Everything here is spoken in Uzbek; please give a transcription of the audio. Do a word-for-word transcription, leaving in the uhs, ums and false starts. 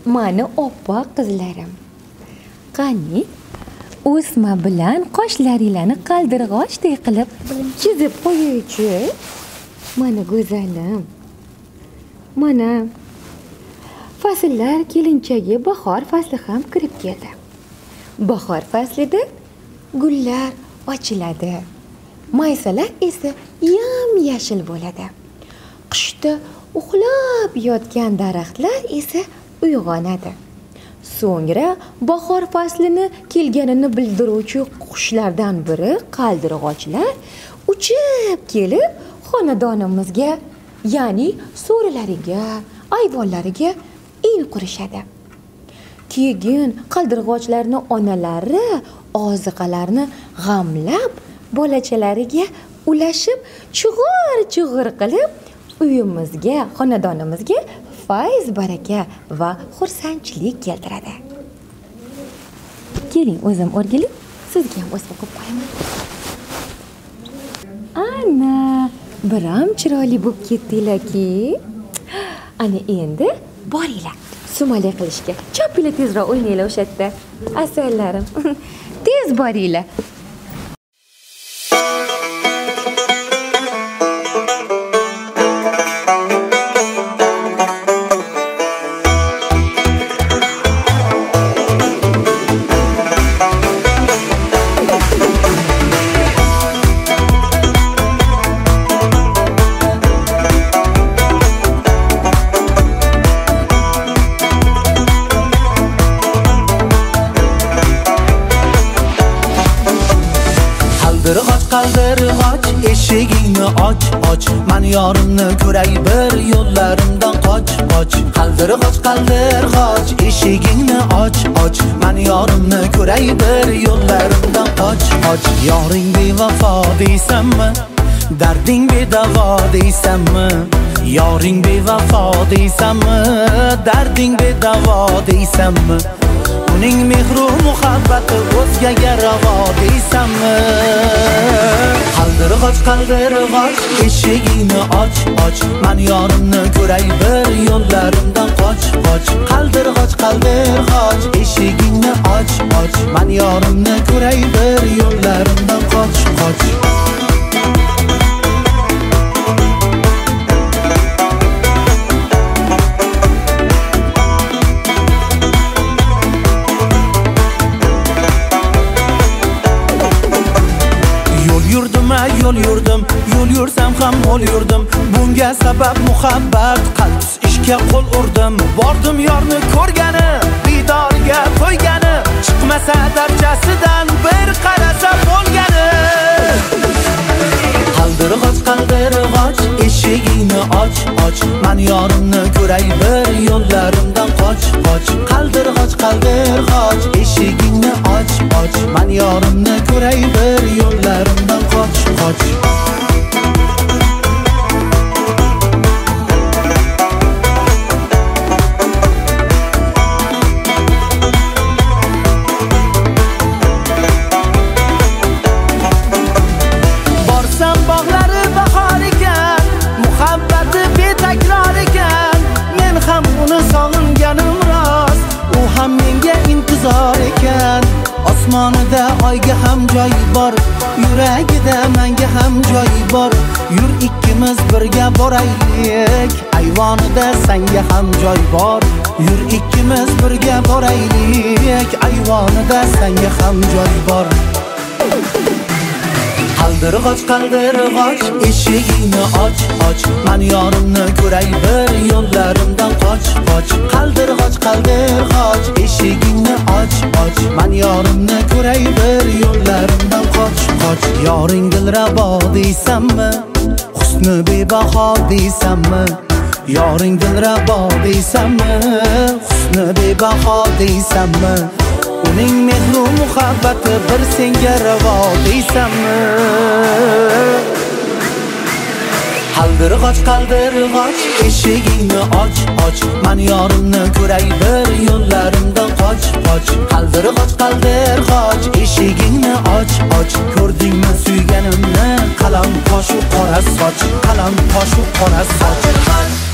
mani oppoq qizlarim. Qani, o'sma bilan qoshlaringlarni qaldirg'ochdek qilib chizib qo'yuvchi. Mana go'zalim. Mana fasllar kelinchagi bahor fasli ham kirib keldi. Bahor faslida gullar ochiladi. Maysalar esa yam-yashil bo'ladi. Qishda uxlab yotgan daraxtlar esa uyg'onadi. So'ngra bahor faslini kelganini bildiruvchi qushlardan biri qaldirg'ochlar uchib kelib xonadonimizga, ya'ni so'rilariga, ayvonlariga in qurishadi. Keyin qaldirg'ochlarning onalari oziqalarni g'amlab bolachalariga ulashib chug'ur-chug'ur qilib uyimizga, xonadonimizga fayz, baraka va xursandchilik keltiradi. Keling, o'zim o'rgilib, sizga ham o'sib o'qib qo'yaman. Ana, biram chiroyli bo'lib ketdinglar-ki. Ana endi boringlar, sumali qilishga. Chopinglar, tezroq o'ynanglar o'sha yerda. Asallarim. Tez boringlar. Qaldirg'och, eshigingni och, och. Men yorimni ko'ray bir yo'llarimdan qoch, qoch. Qaldirg'och, qaldirg'och, eshigingni och, och. Men yorimni ko'ray bir yo'llarimdan qoch, qoch. Yoring bevafo deysanmi? Darding bedavo deysanmi? Yoring bevafo deysanmi? Darding bedavo deysanmi? Uning mehru muhabbati o'zgaga ravo deysanmi? Qaldirg'och, qaldirg'och, eshigingni och, och. Men yorimni ko'ray bir yo'llarimdan qoch, qoch. Qaldirg'och, qaldirg'och, eshigingni och, och. Men yorimni ko'ray bir yo'llarimdan qoch, qoch. Yo'l yurdim, yo'l yursam ham yo'l yurdim. Bunga sabab muhabbat, qalbsiz ishga qo'l urdim. Bordim yorni ko'rgani, didorga to'ygani, chiqmasa darchasidan bir qarasa bo'lgani. Qaldirg'och, qaldirg'och, eshigingni och, och. Men yorimni ko'ray bir yo'llarimdan qoch, qoch. Qaldirg'och, qaldirg'och, eshigingni och, och. Men yorimni ko'ray bir yo'llarimdan qoch, qoch. Borsam bog'lari bahor ekan, muhabbati betakror ekan. Men ham uni sog'inganim rost, u ham menga intizor ekan. Osmonida oyga ham joy bor, yuragida menga ham joy bor. Yur ikkimiz birga boraylik, ayvonida senga ham joy bor. Yur ikkimiz birga boraylik, ayvonida senga ham joy bor. Qaldirg'och, qaldirg'och, eshigingni och, och. Men yorimni ko'ray bir yo'llarimdan qoch, qoch. Qaldirg'och, qaldirg'och, eshigingni och, och. Men yorimni ko'ray bir yo'llarimdan qoch, qoch. Yoring dilrabo deysanmi? Husni bebaho deysanmi? Yoring dilrabo deysanmi? Husni bebaho deysanmi? Uning mehru muhabbati bir senga ravo deysanmi? Qaldirg'och, qaldirg'och, eshigingni och, och. Men yorimni ko'ray bir yo'llarimdan qoch, qoch. Qaldirg'och, qaldirg'och, eshigingni och, och. Ko'rdingmi suyganimni, qalam toshu qora soch, qalam toshu qora soch.